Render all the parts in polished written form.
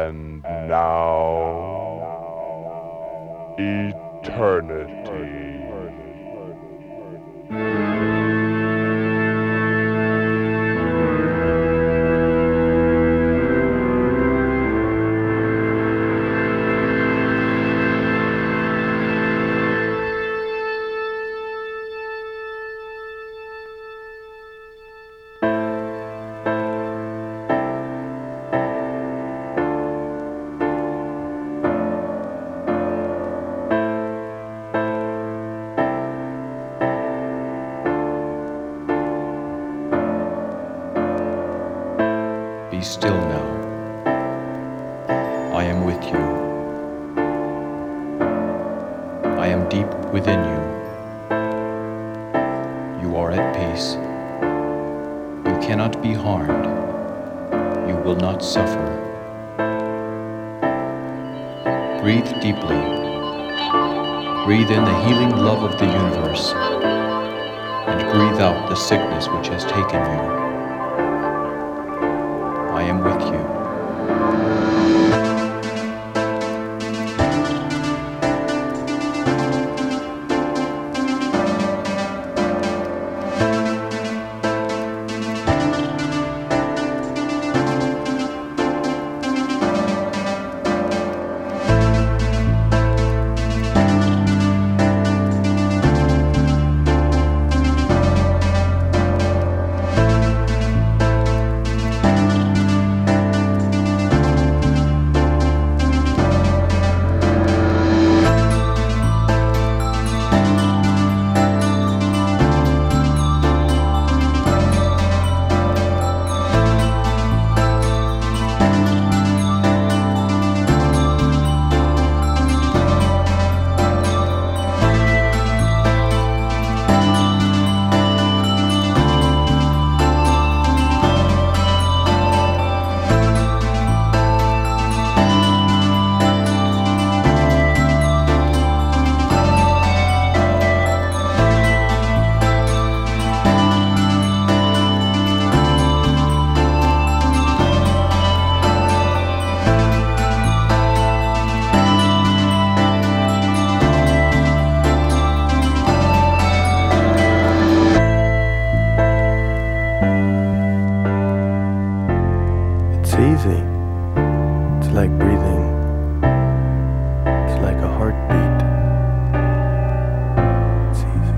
and now eternity. Be still now. I am with you. I am deep within you. You are at peace. You cannot be harmed. You will not suffer. Breathe deeply. Breathe in the healing love of the universe, and breathe out the sickness which has taken you. I am with you. It's easy. It's like breathing. It's like a heartbeat. It's easy.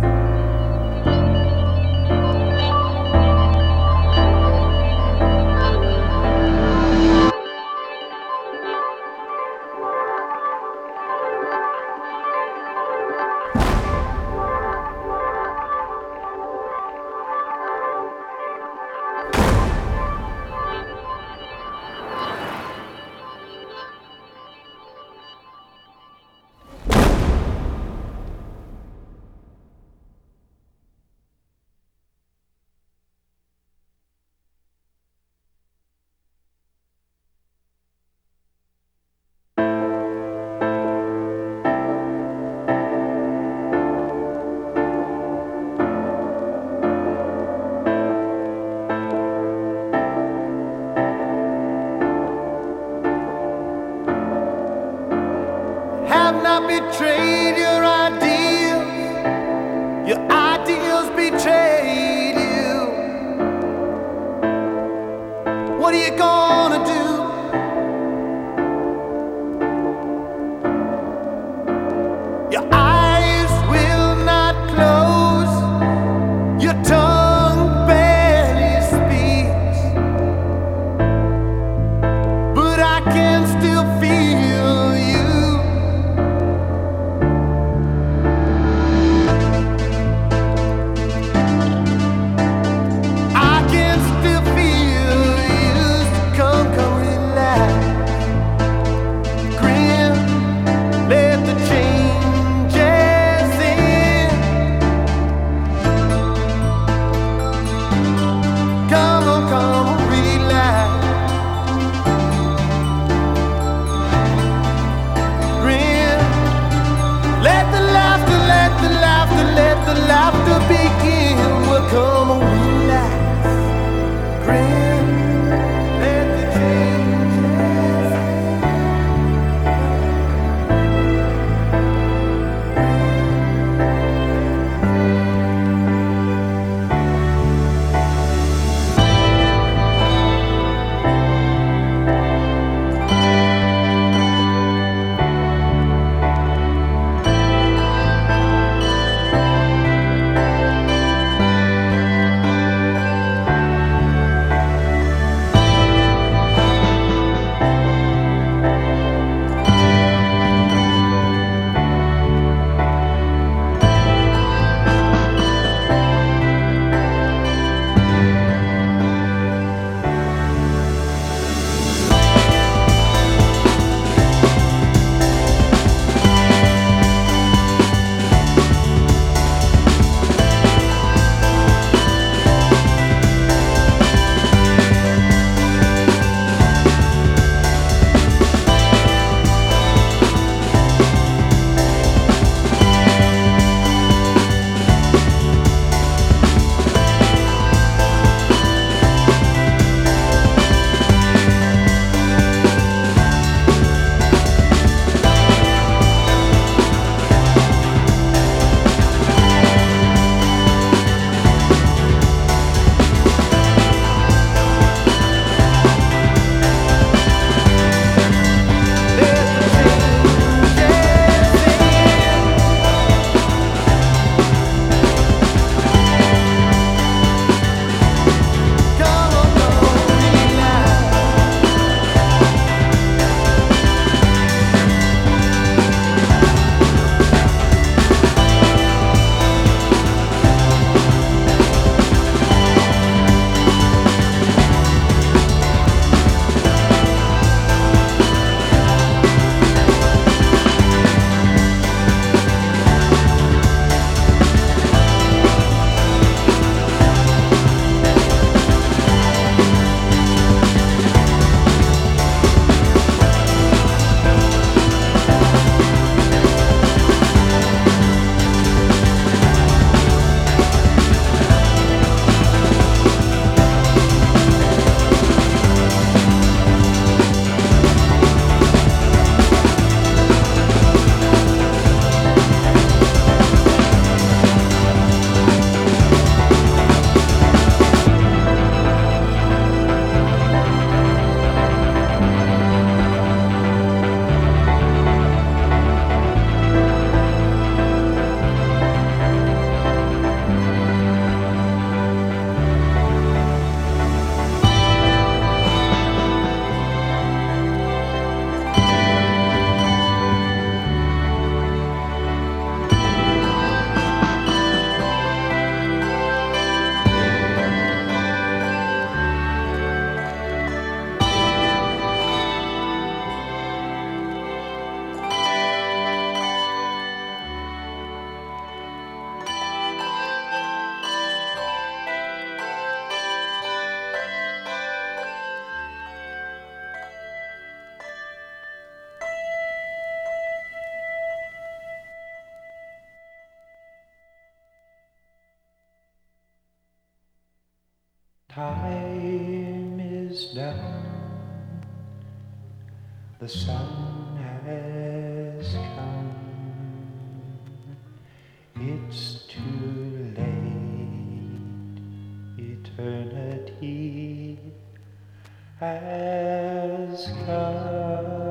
Have not betrayed your ideals betrayed you. What are you gonna do? Your eyes will not close, your tongue barely speaks, but I can still feel you. Time is done, the sun has come, it's too late, eternity has come.